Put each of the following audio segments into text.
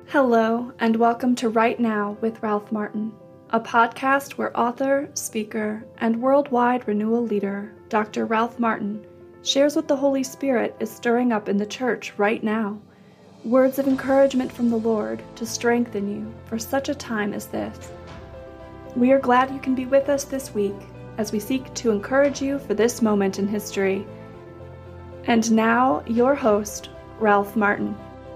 Hello, and welcome to Right Now with Ralph Martin, a podcast where author, speaker, and worldwide renewal leader, Dr. Ralph Martin, shares what the Holy Spirit is stirring up in the church right now. Words of encouragement from the Lord to strengthen you for such a time as this. We are glad you can be with us this week as we seek to encourage you for this moment in history. And now, your host, Ralph Martin.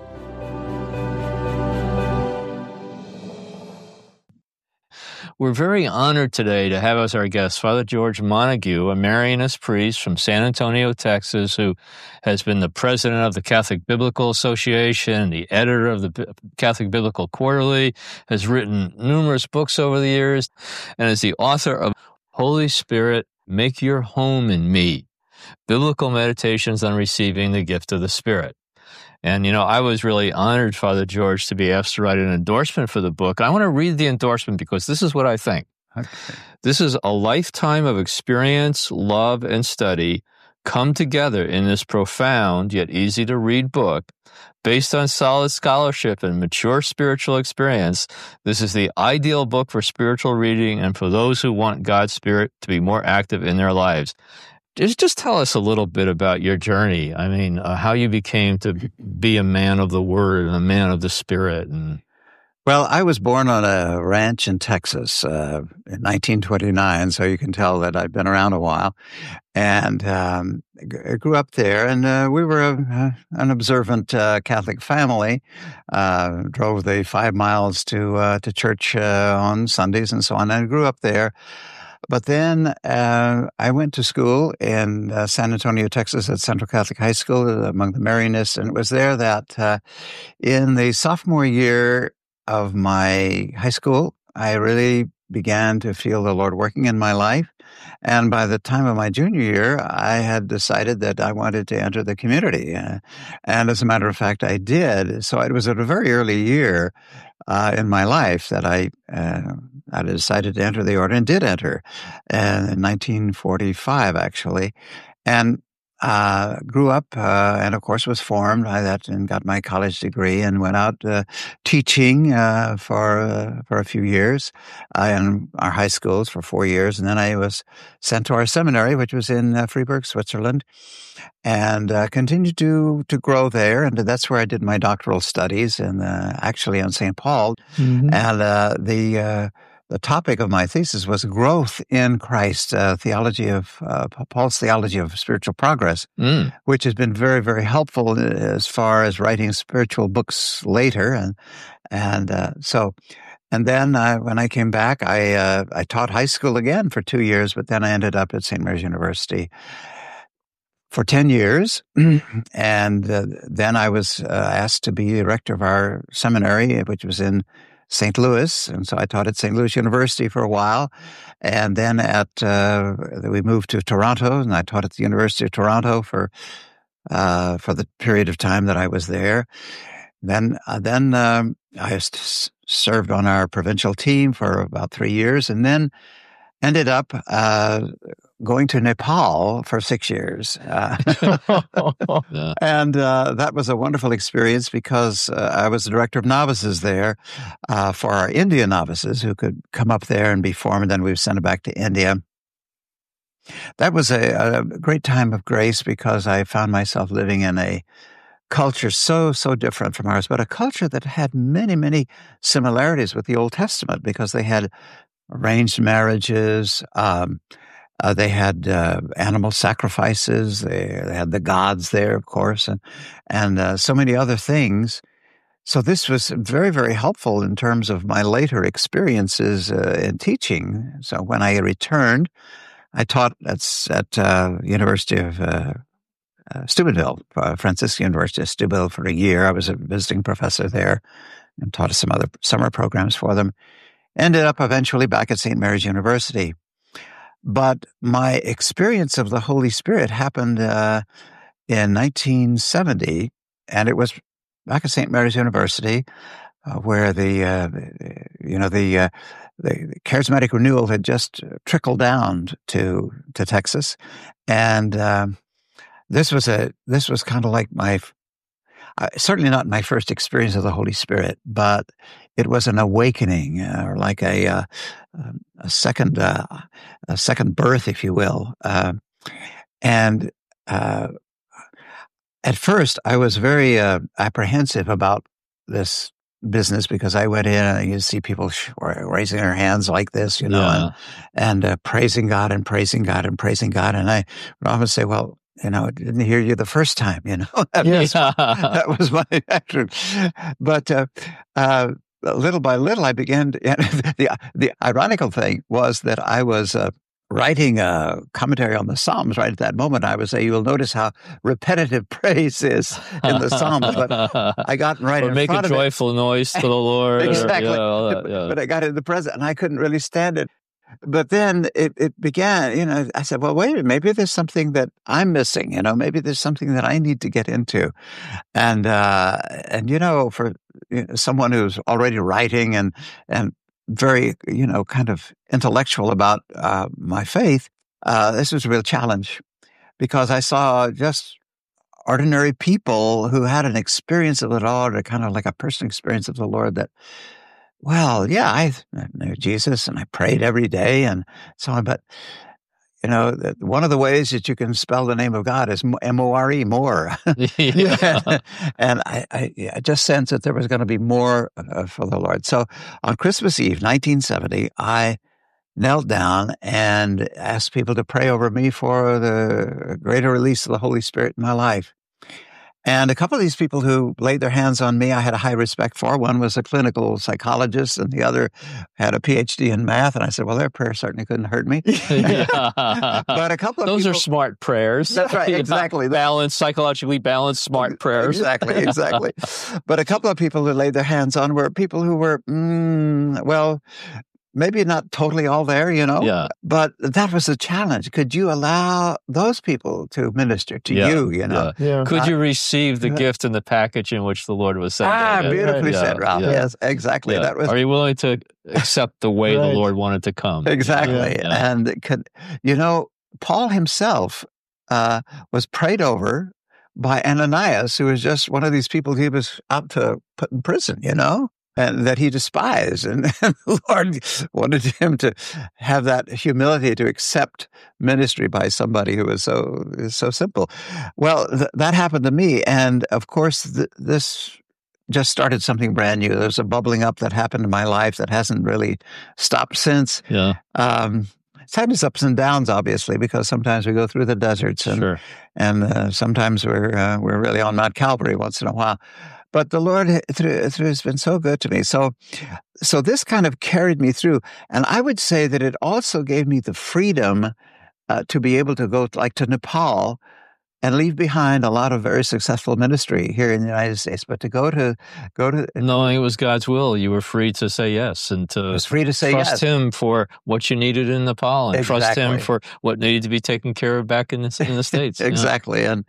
We're very honored today to have as our guest Father George Montague, a Marianist priest from San Antonio, Texas, who has been the president of the Catholic Biblical Association, the editor of the Catholic Biblical Quarterly, has written numerous books over the years, and is the author of Holy Spirit, Make Your Home in Me, Biblical Meditations on Receiving the Gift of the Spirit. And, I was really honored, Father George, to be asked to write an endorsement for the book. I want to read the endorsement because this is what I think. Okay. This is a lifetime of experience, love, and study come together in this profound yet easy-to-read book. Based on solid scholarship and mature spiritual experience, this is the ideal book for spiritual reading and for those who want God's Spirit to be more active in their lives. Just tell us a little bit about your journey. I mean, how you became to be a man of the Word and a man of the Spirit. Well, I was born on a ranch in Texas in 1929, so you can tell that I've been around a while. And I grew up there, and we were an observant Catholic family. Drove the 5 miles to church on Sundays and so on. And I grew up there. But then I went to school in San Antonio, Texas at Central Catholic High School among the Marianists, and it was there that in the sophomore year of my high school, I really began to feel the Lord working in my life. And by the time of my junior year, I had decided that I wanted to enter the community. And as a matter of fact, I did. So it was at a very early year in my life that I decided to enter the order and did enter in 1945, actually. And grew up and, of course, was formed by that and got my college degree and went out teaching for a few years in our high schools for 4 years. And then I was sent to our seminary, which was in Freiburg, Switzerland, and continued to grow there. And that's where I did my doctoral studies, and actually on St. Paul. Mm-hmm. And the topic of my thesis was growth in Christ, Paul's theology of spiritual progress, which has been very, very helpful as far as writing spiritual books later. And then when I came back, I taught high school again for 2 years, but then I ended up at St. Mary's University for 10 years. And then I was asked to be director of our seminary, which was in St. Louis, and so I taught at St. Louis University for a while, and then we moved to Toronto, and I taught at the University of Toronto for the period of time that I was there. Then I served on our provincial team for about 3 years, and then ended up going to Nepal for 6 years. And that was a wonderful experience because I was the director of novices there for our Indian novices who could come up there and be formed, and then we were sent back to India. That was a great time of grace because I found myself living in a culture so different from ours, but a culture that had many, many similarities with the Old Testament because they had arranged marriages, they had animal sacrifices, they had the gods there, of course, and so many other things. So this was very, very helpful in terms of my later experiences in teaching. So when I returned, I taught at University of Steubenville, Franciscan University of Steubenville for a year. I was a visiting professor there and taught some other summer programs for them. Ended up eventually back at St. Mary's University. But my experience of the Holy Spirit happened in 1970, and it was back at St. Mary's University, where the charismatic renewal had just trickled down to Texas, and this was kind of like certainly not my first experience of the Holy Spirit, but it was an awakening, or like a second birth, if you will. And at first, I was very apprehensive about this business, because I went in and you see people raising their hands like this, and praising God and praising God and praising God. And I would often say, well, I didn't hear you the first time, That was my reaction. But little by little, I began to, the ironical thing was that I was writing a commentary on the Psalms right at that moment. I would say, you will notice how repetitive praise is in the Psalms, but I got right in make front a of it. joyful noise to the Lord. Exactly. That, But I got in the present, and I couldn't really stand it. But then it began, I said, well, wait a minute, maybe there's something that I'm missing, maybe there's something that I need to get into. And for someone who's already writing and very, kind of intellectual about my faith, this was a real challenge, because I saw just ordinary people who had an experience of it all, or kind of like a personal experience of the Lord that, well, yeah, I knew Jesus and I prayed every day and so on. But, one of the ways that you can spell the name of God is M-O-R-E, more. And I just sensed that there was going to be more for the Lord. So on Christmas Eve, 1970, I knelt down and asked people to pray over me for the greater release of the Holy Spirit in my life. And a couple of these people who laid their hands on me, I had a high respect for. One was a clinical psychologist, and the other had a PhD in math. And I said, well, their prayer certainly couldn't hurt me. But a couple of those people, are smart prayers. That's right, exactly. Psychologically balanced smart prayers. Exactly. But a couple of people who laid their hands on were people who were, maybe not totally all there, Yeah. But that was a challenge. Could you allow those people to minister to you, Yeah. Could you receive the gift in the package in which the Lord was sending? Beautifully said, Ralph. Yeah. Yes, exactly. Yeah. That was. Are you willing to accept the way the Lord wanted to come? Exactly. Yeah. And it could, Paul himself was prayed over by Ananias, who was just one of these people he was out to put in prison, and that he despised. And the Lord wanted him to have that humility to accept ministry by somebody who was so simple. Well, that happened to me. And of course, this just started something brand new. There's a bubbling up that happened in my life that hasn't really stopped since. Yeah. It's had its ups and downs, obviously, because sometimes we go through the deserts, and sometimes we're really on Mount Calvary once in a while. But the Lord has been so good to me. So this kind of carried me through. And I would say that it also gave me the freedom to be able to go to Nepal and leave behind a lot of very successful ministry here in the United States. But to go to knowing it was God's will, you were free to say yes and to trust Him for what you needed in Nepal, and trust Him for what needed to be taken care of back in the States. Exactly. And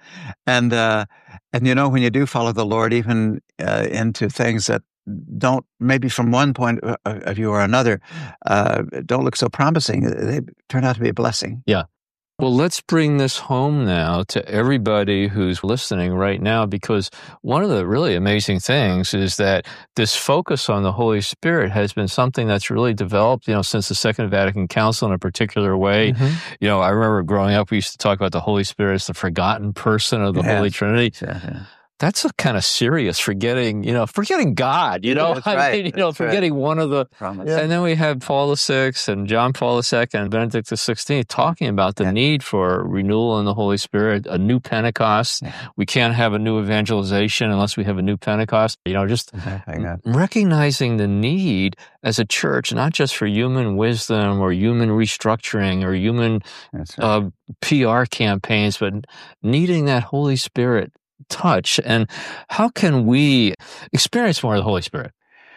when you do follow the Lord, even into things that don't, maybe from one point of view or another, don't look so promising, they turn out to be a blessing. Yeah. Well, let's bring this home now to everybody who's listening right now, because one of the really amazing things is that this focus on the Holy Spirit has been something that's really developed, since the Second Vatican Council in a particular way. Mm-hmm. I remember growing up, we used to talk about the Holy Spirit as the forgotten person of the Holy Trinity. Yeah. That's a kind of serious forgetting God, forgetting one of the promise. And then we had Paul VI and John Paul II and Benedict XVI talking about the need for renewal in the Holy Spirit, a new Pentecost. Yeah. We can't have a new evangelization unless we have a new Pentecost. Recognizing the need as a church, not just for human wisdom or human restructuring or human PR campaigns, but needing that Holy Spirit touch. And how can we experience more of the Holy Spirit?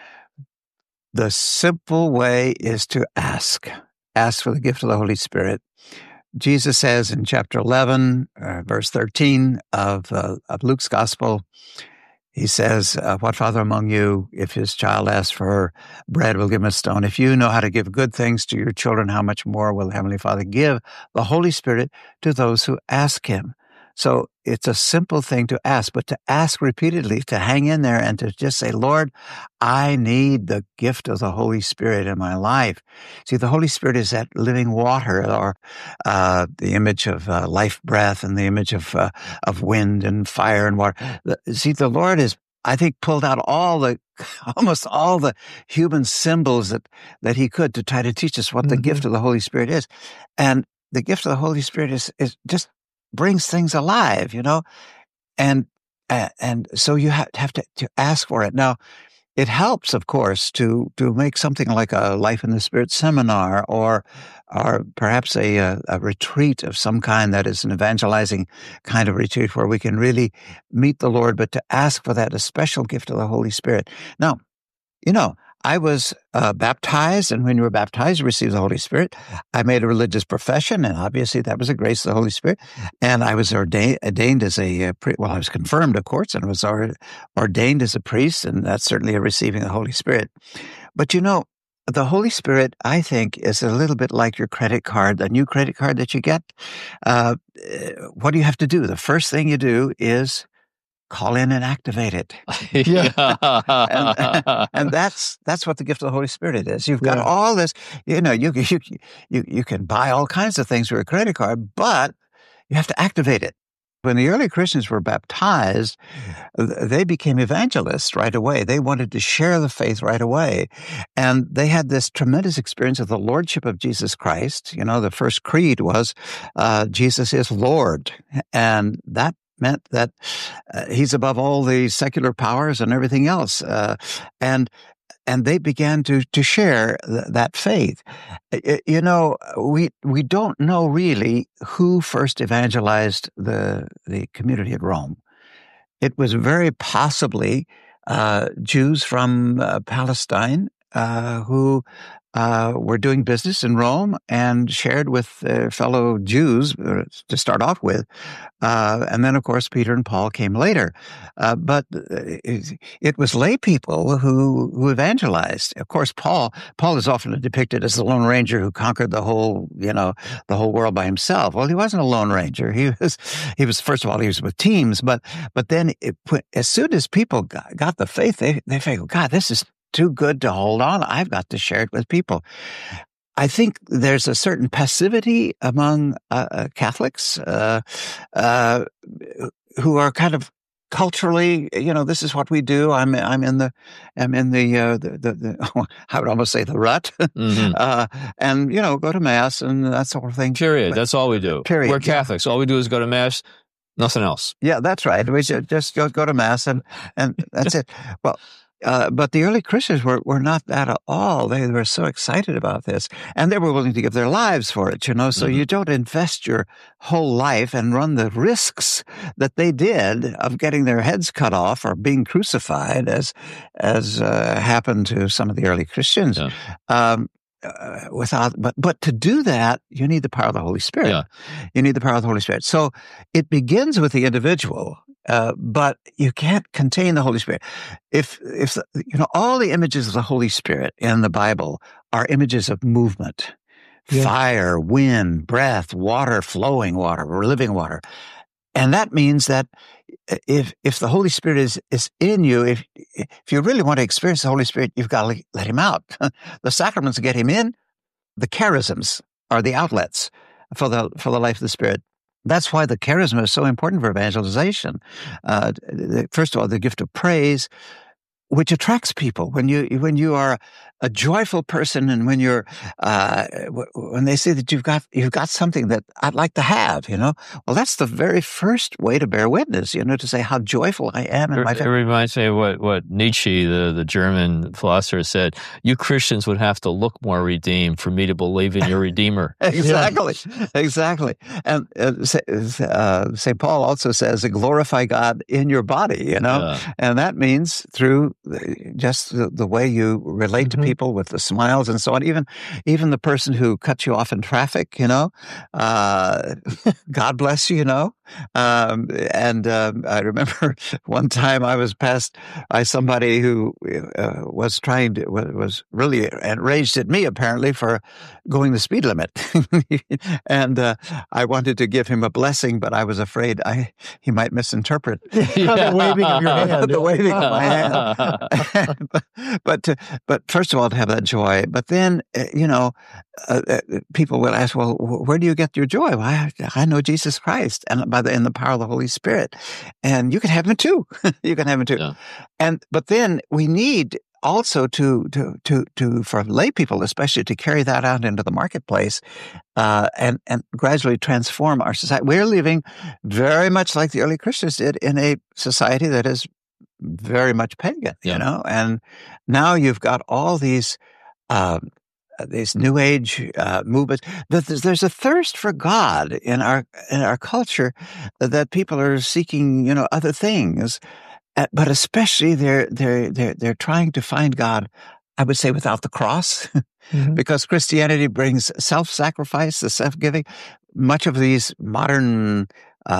The simple way is to ask for the gift of the Holy Spirit. Jesus says in chapter 11, verse 13 of Luke's Gospel, he says, what father among you, if his child asks for bread, will give him a stone? If you know how to give good things to your children, how much more will the Heavenly Father give the Holy Spirit to those who ask him? So it's a simple thing to ask, but to ask repeatedly, to hang in there and to just say, Lord, I need the gift of the Holy Spirit in my life. See, the Holy Spirit is that living water, or the image of life breath, and the image of wind and fire and water. See, the Lord is, I think, pulled out almost all the human symbols that he could to try to teach us what the gift of the Holy Spirit is. And the gift of the Holy Spirit is just brings things alive, and so you have to ask for it. Now, it helps, of course, to make something like a Life in the Spirit seminar, or perhaps a retreat of some kind that is an evangelizing kind of retreat where we can really meet the Lord, but to ask for that, a special gift of the Holy Spirit. Now, I was baptized, and when you were baptized, you received the Holy Spirit. I made a religious profession, and obviously that was a grace of the Holy Spirit. And I was ordained as I was confirmed, of course, and was ordained as a priest, and that's certainly a receiving the Holy Spirit. But the Holy Spirit, I think, is a little bit like your credit card, the new credit card that you get. What do you have to do? The first thing you do is call in and activate it. and that's what the gift of the Holy Spirit is. You've got all this, you can buy all kinds of things with a credit card, but you have to activate it. When the early Christians were baptized, they became evangelists right away. They wanted to share the faith right away. And they had this tremendous experience of the Lordship of Jesus Christ. The first creed was, Jesus is Lord. And that meant that he's above all the secular powers and everything else. And they began to share that faith. We don't know really who first evangelized the community at Rome. It was very possibly Jews from Palestine who were doing business in Rome and shared with their fellow Jews to start off with. And then, of course, Peter and Paul came later. But it was lay people who evangelized. Of course, Paul is often depicted as the Lone Ranger who conquered the whole world by himself. Well, he wasn't a Lone Ranger. He was first of all, he was with teams, but then as soon as people got the faith, they figured, God, this is too good to hold on. I've got to share it with people. I think there's a certain passivity among Catholics who are kind of culturally, this is what we do. I'm in the I would almost say the rut, and go to Mass and that sort of thing. Period. That's all we do. Period. We're Catholics. All we do is go to Mass. Nothing else. Yeah, that's right. We should just go to Mass and that's it. Well. But the early Christians were not that at all. They were so excited about this, and they were willing to give their lives for it, So you don't invest your whole life and run the risks that they did of getting their heads cut off or being crucified, as happened to some of the early Christians. Yeah. But to do that, you need the power of the Holy Spirit. Yeah. You need the power of the Holy Spirit. So it begins with the individual. But you can't contain the Holy Spirit. If all the images of the Holy Spirit in the Bible are images of movement, fire, wind, breath, water, flowing water, living water. And that means that if the Holy Spirit is in you, if you really want to experience the Holy Spirit, you've got to let him out. The sacraments get him in. The charisms are the outlets for the life of the Spirit. That's why the charisma is so important for evangelization. First of all, the gift of praise, which attracts people. When you are a joyful person, and when you're when they say that you've got something that I'd like to have, well, that's the very first way to bear witness. To say how joyful I am in my family. It reminds me of what Nietzsche, the German philosopher, said. You Christians would have to look more redeemed for me to believe in your Redeemer. Exactly. And St. Paul also says, glorify God in your body. And that means through just the way you relate to people with the smiles and so on. Even the person who cuts you off in traffic, God bless you, I remember one time I was passed by somebody who was really enraged at me, apparently, for going the speed limit. And I wanted to give him a blessing, but I was afraid he might misinterpret the waving of your hand, the waving of my hand. But first of all, to have that joy. But then, people will ask, well, where do you get your joy? Well, I know Jesus Christ, and in the power of the Holy Spirit, and you can have him too. You can have him too. Yeah. But then we need also for lay people, especially, to carry that out into the marketplace, and gradually transform our society. We're living very much like the early Christians did in a society that is very much pagan, and now you've got all these New Age movements. There's a thirst for God in our culture that people are seeking, other things, but especially they're trying to find God, I would say, without the cross, because Christianity brings self-sacrifice, the self-giving. Much of these modern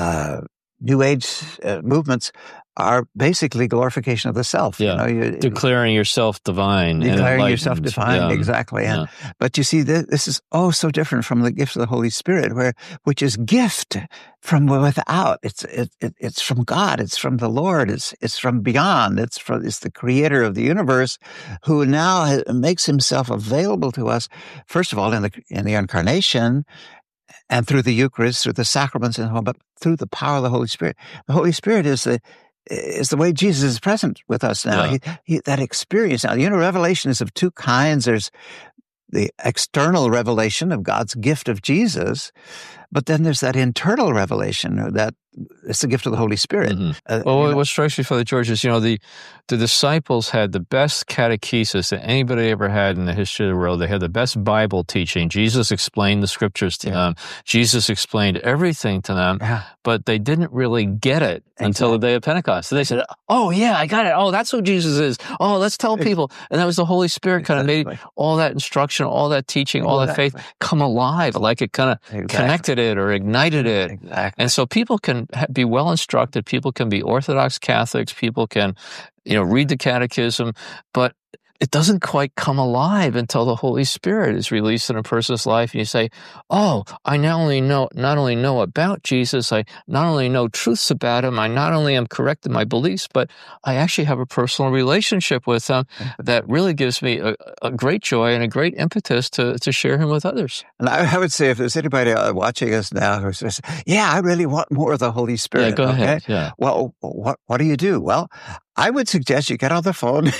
New Age movements are basically glorification of the self. Yeah. Declaring yourself divine. Declaring yourself divine, exactly. But you see, this is so different from the gift of the Holy Spirit, which is gift from without. It's from God. It's from the Lord. It's from beyond. It's the Creator of the universe, who now makes Himself available to us. First of all, in the Incarnation, and through the Eucharist, through the sacraments, but through the power of the Holy Spirit. The Holy Spirit is the way Jesus is present with us now. Yeah. That experience now. Revelation is of two kinds. There's the external revelation of God's gift of Jesus, but then there's that internal revelation that it's the gift of the Holy Spirit. Well, what strikes me, Father George, is, the disciples had the best catechesis that anybody ever had in the history of the world. They had the best Bible teaching. Jesus explained the scriptures to them. Jesus explained everything to them, but they didn't really get it until the day of Pentecost. So they said, oh, yeah, I got it. Oh, that's who Jesus is. Oh, let's tell people. And that was the Holy Spirit kind of made all that instruction, all that teaching, all that faith come alive, like it kind of connected it or ignited it. Exactly. And so people can be well instructed. People can be Orthodox Catholics. People can, read the catechism, but it doesn't quite come alive until the Holy Spirit is released in a person's life. And you say, oh, I not only know about Jesus, I not only know truths about him, I not only am correct in my beliefs, but I actually have a personal relationship with him that really gives me a great joy and a great impetus to share him with others. And I would say, if there's anybody watching us now who says, yeah, I really want more of the Holy Spirit. Yeah, go ahead. Yeah. Well, what do you do? Well, I would suggest you get on the phone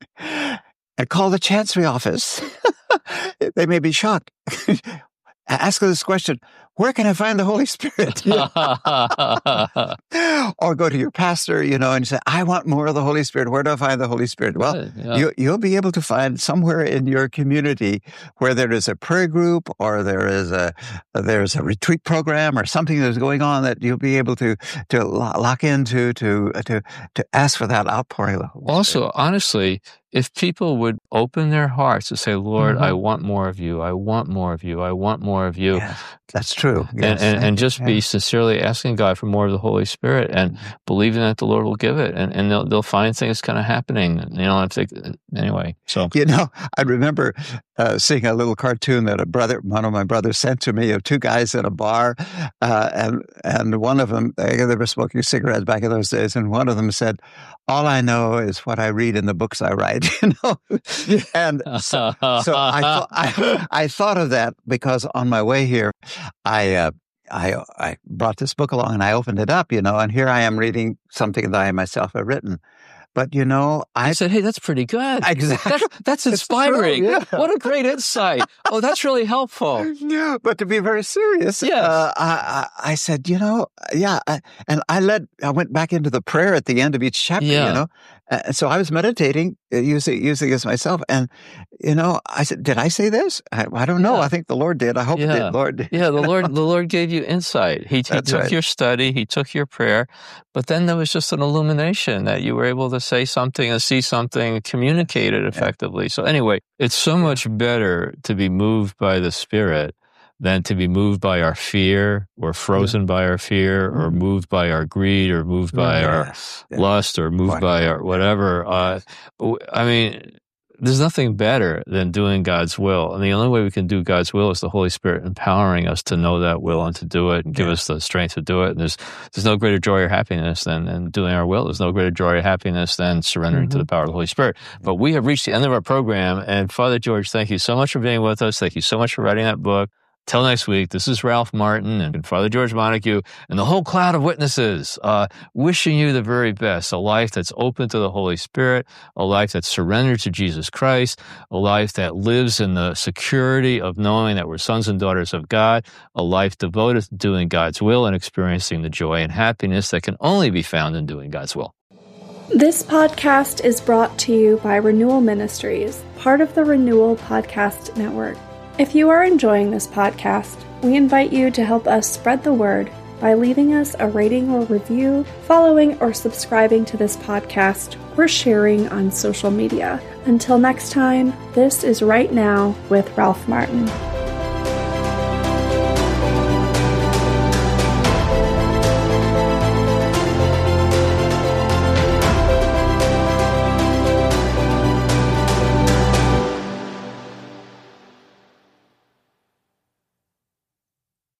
and call the Chancery office. They may be shocked. Ask this question: where can I find the Holy Spirit? Or go to your pastor, and say, I want more of the Holy Spirit. Where do I find the Holy Spirit? Well, you'll be able to find somewhere in your community where there is a prayer group, or there's a retreat program, or something that's going on that you'll be able to lock into to ask for that outpouring of the Holy Spirit. Also, honestly, if people would open their hearts to say, Lord, I want more of you. I want more of you. I want more of you. Yes, that's true. Yes. And just be sincerely asking God for more of the Holy Spirit and believing that the Lord will give it. And they'll find things kind of happening. Anyway. So, I remember seeing a little cartoon that one of my brothers sent to me of two guys in a bar. And one of them, they were smoking cigarettes back in those days. And one of them said, all I know is what I read in the books I write, And so I thought of that because on my way here, I brought this book along and I opened it up, and here I am reading something that I myself have written. But, I said, hey, that's pretty good. Exactly. That's inspiring. True, yeah. What a great insight. Oh, that's really helpful. Yeah, but to be very serious, yes. I said, and I went back into the prayer at the end of each chapter, so I was meditating, using this myself. And, I said, did I say this? I don't know. I think the Lord did. I hope it did, Lord. Yeah, the Lord gave you insight. He took your study. He took your prayer. But then there was just an illumination that you were able to say something and see something, communicate it effectively. So anyway, it's so much better to be moved by the Spirit than to be moved by our fear or frozen by our fear or moved by our greed or moved by our lust or moved by our whatever. I mean, there's nothing better than doing God's will. And the only way we can do God's will is the Holy Spirit empowering us to know that will and to do it and give us the strength to do it. And there's no greater joy or happiness than doing our will. There's no greater joy or happiness than surrendering to the power of the Holy Spirit. But we have reached the end of our program. And Father George, thank you so much for being with us. Thank you so much for writing that book. Till next week, this is Ralph Martin and Father George Montague and the whole cloud of witnesses wishing you the very best, a life that's open to the Holy Spirit, a life that's surrendered to Jesus Christ, a life that lives in the security of knowing that we're sons and daughters of God, a life devoted to doing God's will and experiencing the joy and happiness that can only be found in doing God's will. This podcast is brought to you by Renewal Ministries, part of the Renewal Podcast Network. If you are enjoying this podcast, we invite you to help us spread the word by leaving us a rating or review, following or subscribing to this podcast, or sharing on social media. Until next time, this is Right Now with Ralph Martin.